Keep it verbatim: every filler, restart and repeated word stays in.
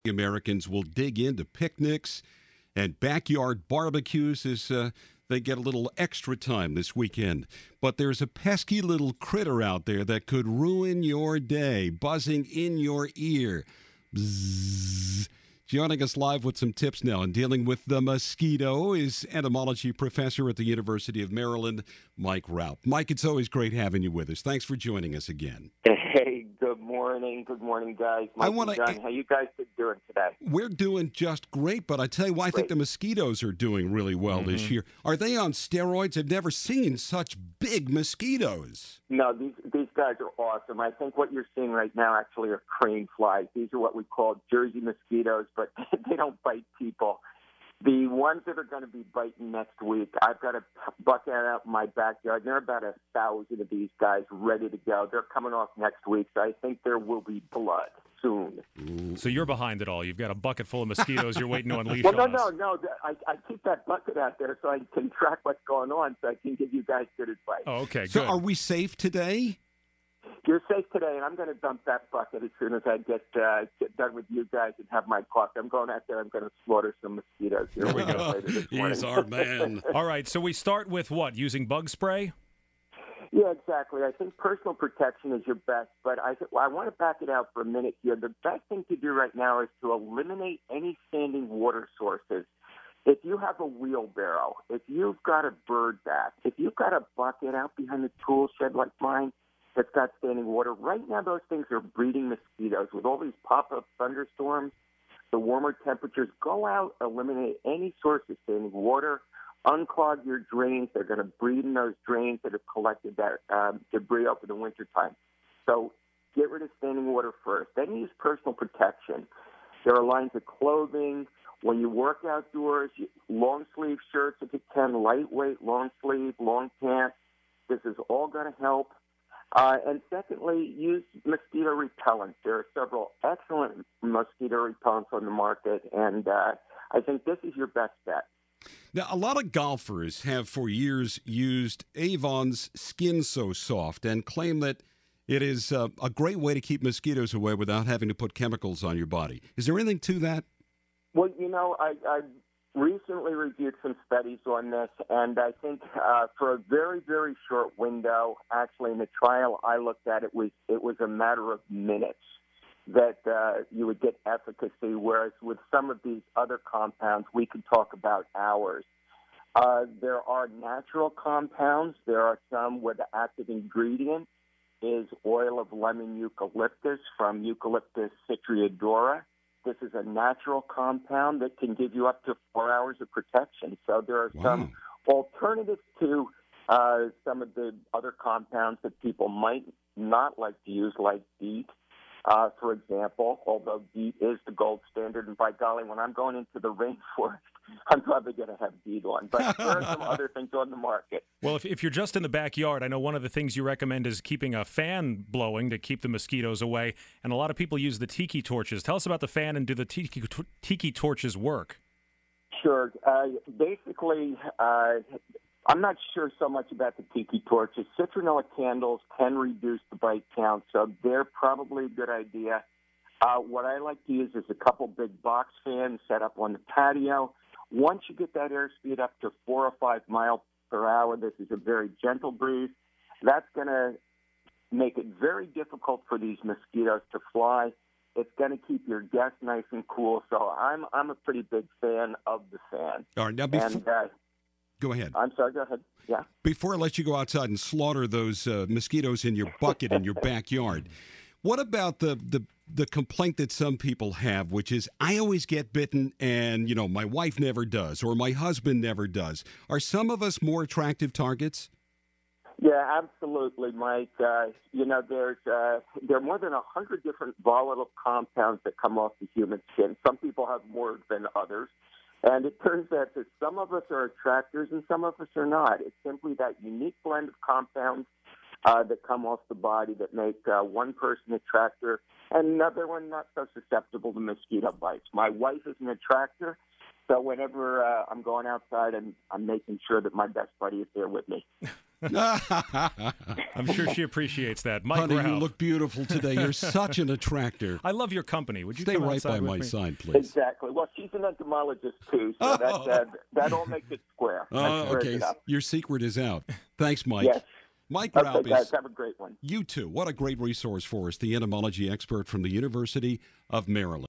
Americans will dig into picnics and backyard barbecues as uh, they get a little extra time this weekend. But there's a pesky little critter out there that could ruin your day, buzzing in your ear. Bzzz. Joining us live with some tips now and dealing with the mosquito is entomology professor at the University of Maryland, Mike Raupp. Mike, it's always great having you with us. Thanks for joining us again. Hey, good morning. Good morning, guys. Mike I want and John, to. how you guys been doing today? We're doing just great, but I tell you what, I think Great. the mosquitoes are doing really well Mm-hmm. this year. Are they on steroids? I've never seen such big mosquitoes. No, these these guys are awesome. I think what you're seeing right now actually are crane flies. These are what we call Jersey mosquitoes, but they don't bite people. The ones that are going to be biting next week, I've got a bucket out in my backyard. There are about a thousand of these guys ready to go. They're coming off next week, so I think there will be blood soon. So you're behind it all. You've got a bucket full of mosquitoes you're waiting to unleash Well, no, on no, us. no. I, I keep that bucket out there so I can track what's going on, so I can give you guys good advice. Oh, okay, So good. are we safe today? You're safe today, and I'm going to dump that bucket as soon as I get uh, get done with you guys and have my coffee. I'm going out there. I'm going to slaughter some mosquitoes. Here There we go. later this morning. He's our man. All right, so we start with what? Using bug spray? Yeah, exactly. I think personal protection is your best, but I th- well, I want to back it out for a minute here. The best thing to do right now is to eliminate any standing water sources. If you have a wheelbarrow, if you've got a bird bath, if you've got a bucket out behind the tool shed like mine that's got standing water, right now those things are breeding mosquitoes. With all these pop-up thunderstorms, the warmer temperatures, go out, eliminate any source of standing water, unclog your drains. They're going to breed in those drains that have collected that um, debris over the wintertime. So get rid of standing water first. Then use personal protection. There are lines of clothing. When you work outdoors, you, long sleeve shirts if you can, lightweight, long sleeve, long pants. This is all going to help. Uh, and secondly, use mosquito repellents. There are several excellent mosquito repellents on the market, and uh, I think this is your best bet. Now, a lot of golfers have for years used Avon's Skin So Soft and claim that it is uh, a great way to keep mosquitoes away without having to put chemicals on your body. Is there anything to that? Well, you know, I, I recently reviewed some studies on this, and I think uh, for a very, very short window, actually in the trial I looked at, it was it was a matter of minutes that uh, you would get efficacy, whereas with some of these other compounds, we could talk about hours. Uh, there are natural compounds. There are some where the active ingredient is oil of lemon eucalyptus from Eucalyptus citriodora. This is a natural compound that can give you up to four hours of protection. So there are Wow. some alternatives to uh, some of the other compounds that people might not like to use, like DEET. Uh, for example, although DEET is the gold standard, and by golly, when I'm going into the rainforest, I'm probably going to have DEET on. But there are some other things on the market. Well, if, if you're just in the backyard, I know one of the things you recommend is keeping a fan blowing to keep the mosquitoes away, and a lot of people use the tiki torches. Tell us about the fan, and do the tiki, tiki torches work? Sure. Uh, basically, uh, I'm not sure so much about the tiki torches. Citronella candles can reduce the bite count, so they're probably a good idea. Uh, what I like to use is a couple big box fans set up on the patio. Once you get that airspeed up to four or five miles per hour, this is a very gentle breeze. That's going to make it very difficult for these mosquitoes to fly. It's going to keep your guests nice and cool. So I'm I'm a pretty big fan of the fan. All right, now before, And uh, go ahead. I'm sorry, go ahead. Yeah. Before I let you go outside and slaughter those uh, mosquitoes in your bucket in your backyard, what about the, the the complaint that some people have, which is, I always get bitten and, you know, my wife never does or my husband never does? Are some of us more attractive targets? Yeah, absolutely, Mike. Uh, you know, there's uh, there are more than a hundred different volatile compounds that come off the human skin. Some people have more than others. And it turns out that some of us are attractors and some of us are not. It's simply that unique blend of compounds uh, that come off the body that make uh, one person attractor and another one not so susceptible to mosquito bites. My wife is an attractor, so whenever uh, I'm going outside, I'm, I'm making sure that my best buddy is there with me. I'm sure she appreciates that. Mike Honey, Ralph. you look beautiful today. You're such an attractor. I love your company. Would you Stay come right outside by with my me? side, please. Exactly. Well, she's an entomologist too, so that uh, that all makes it square. Oh, That squares okay. it up. Your secret is out. Thanks, Mike. Yes. Mike Okay, Ralph guys, is, have a great one. you too. What a great resource for us, the entomology expert from the University of Maryland.